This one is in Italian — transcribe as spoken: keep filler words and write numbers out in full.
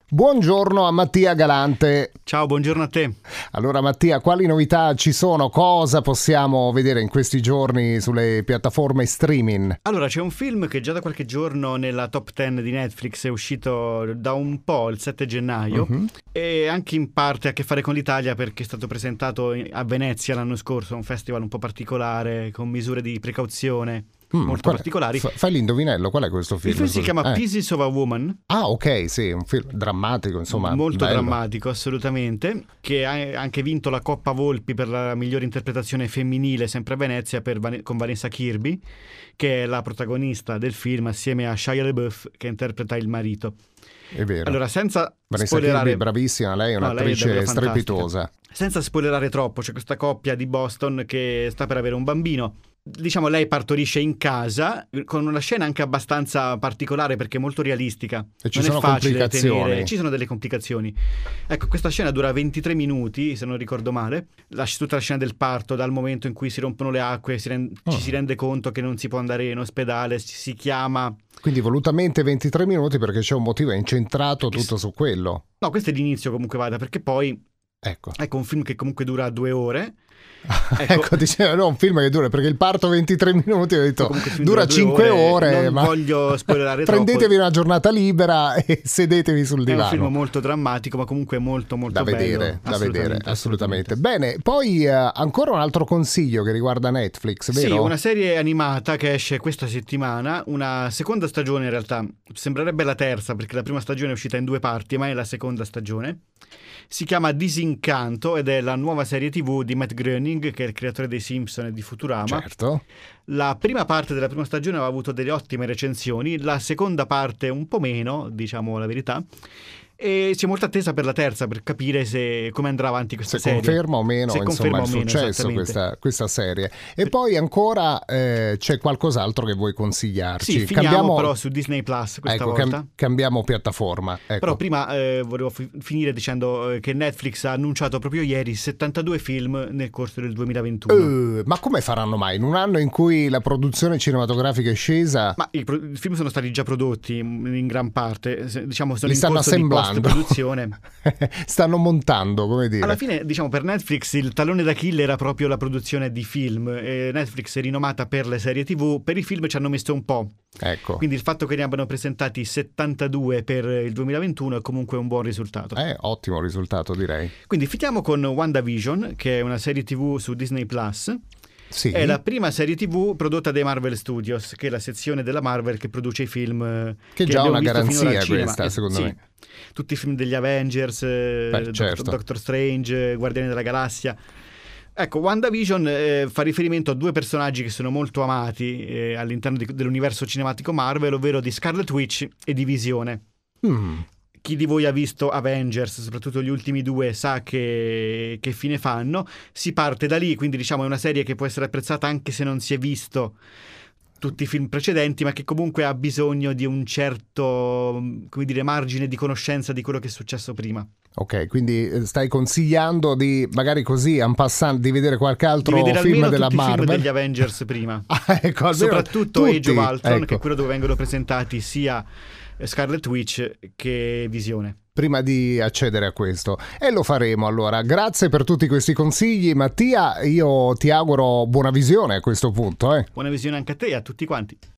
Buongiorno a Mattia Galante. Ciao, buongiorno a te. Allora Mattia, quali novità ci sono? Cosa possiamo vedere in questi giorni sulle piattaforme streaming? Allora, c'è un film che già da qualche giorno nella top dieci di Netflix è uscito da un po', il sette gennaio, uh-huh. e anche in parte ha a che fare con l'Italia perché è stato presentato a Venezia l'anno scorso, un festival un po' particolare con misure di precauzione. Mm, molto particolari. F- fai l'indovinello, qual è questo film? Il film si chiama eh. Pieces of a Woman. Ah, ok, sì, un film drammatico, insomma. Molto bello. drammatico, assolutamente, che ha anche vinto la Coppa Volpi per la migliore interpretazione femminile, sempre a Venezia, per Van- con Vanessa Kirby, che è la protagonista del film, assieme a Shia LaBeouf, che interpreta il marito. È vero. Allora, senza Vanessa spoilerare... Kirby, bravissima, lei è un'attrice no, lei è strepitosa. Senza spoilerare troppo, c'è questa coppia di Boston che sta per avere un bambino. Diciamo, lei partorisce in casa con una scena anche abbastanza particolare perché è molto realistica. E ci non sono è facile complicazioni. tenere, ci sono delle complicazioni. Ecco, questa scena dura ventitré minuti, se non ricordo male. La, tutta la scena del parto, dal momento in cui si rompono le acque, si rend, oh. ci si rende conto che non si può andare in ospedale, ci si chiama... Quindi volutamente ventitré minuti perché c'è un motivo, è incentrato tutto su quello. No, questo è l'inizio comunque vada, perché poi... Ecco. Ecco, un film che comunque dura due ore. Ecco, ecco dicevo, no, un film che dura, perché il parto ventitré minuti, ho detto dura cinque ore, ore non ma voglio spoilerare prendetevi troppo. una giornata libera e sedetevi sul divano. È un film molto drammatico, ma comunque molto molto da bello, vedere, da vedere, assolutamente. assolutamente. Bene, poi uh, ancora un altro consiglio che riguarda Netflix, vero? Sì, una serie animata che esce questa settimana, una seconda stagione in realtà, sembrerebbe la terza perché la prima stagione è uscita in due parti, ma è la seconda stagione. Si chiama Disincanto ed è la nuova serie tivù di Matt Groening, che è il creatore dei Simpson e di Futurama. Certo. La prima parte della prima stagione aveva avuto delle ottime recensioni, la seconda parte un po' meno, diciamo la verità. E c'è molta attesa per la terza per capire se come andrà avanti questa se serie. Conferma o meno, se insomma, il o meno, successo questa, questa serie. E poi ancora eh, c'è qualcos'altro che vuoi consigliarci? Sì, finiamo cambiamo... però su Disney Plus questa ecco, volta. Cam- cambiamo piattaforma. Ecco. Però prima eh, volevo fi- finire dicendo eh, che Netflix ha annunciato proprio ieri settantadue film nel corso del duemilaventuno. Uh, ma come faranno mai? In un anno in cui la produzione cinematografica è scesa? Ma i, pro- i film sono stati già prodotti in gran parte, se, diciamo sono Li in stanno corso assemblando. di post-produzione. Stanno montando, come dire. Alla fine, diciamo, per Netflix il tallone d'Achille era proprio la produzione di film. E Netflix è rinomata per le serie tivù, per i film ci hanno messo un po'. Ecco. Quindi il fatto che ne abbiano presentati settantadue per il duemilaventuno è comunque un buon risultato. Eh, ottimo risultato, direi. Quindi finiamo con WandaVision, che è una serie tivù su Disney Plus. Sì. È la prima serie tivù prodotta dai Marvel Studios, che è la sezione della Marvel che produce i film che, che già una garanzia questa, eh, secondo sì. me. Tutti i film degli Avengers, Beh, certo. Doctor, Doctor Strange, Guardiani della Galassia. Ecco, WandaVision eh, fa riferimento a due personaggi che sono molto amati eh, all'interno di, dell'universo cinematico Marvel, ovvero di Scarlet Witch e di Visione. Mm. Chi di voi ha visto Avengers, soprattutto gli ultimi due, sa che, che fine fanno. Si parte da lì, quindi diciamo è una serie che può essere apprezzata anche se non si è visto tutti i film precedenti, ma che comunque ha bisogno di un certo, come dire, margine di conoscenza di quello che è successo prima. Ok, quindi stai consigliando di magari così en passant di vedere qualche altro di vedere film della tutti Marvel, i film degli Avengers prima. ah, ecco, soprattutto tutti, Age of Ultron, ecco. che è quello dove vengono presentati sia Scarlet Witch che Visione. Prima di accedere a questo, e lo faremo allora. Grazie per tutti questi consigli, Mattia. Io ti auguro buona visione a questo punto. Eh. Buona visione anche a te e a tutti quanti.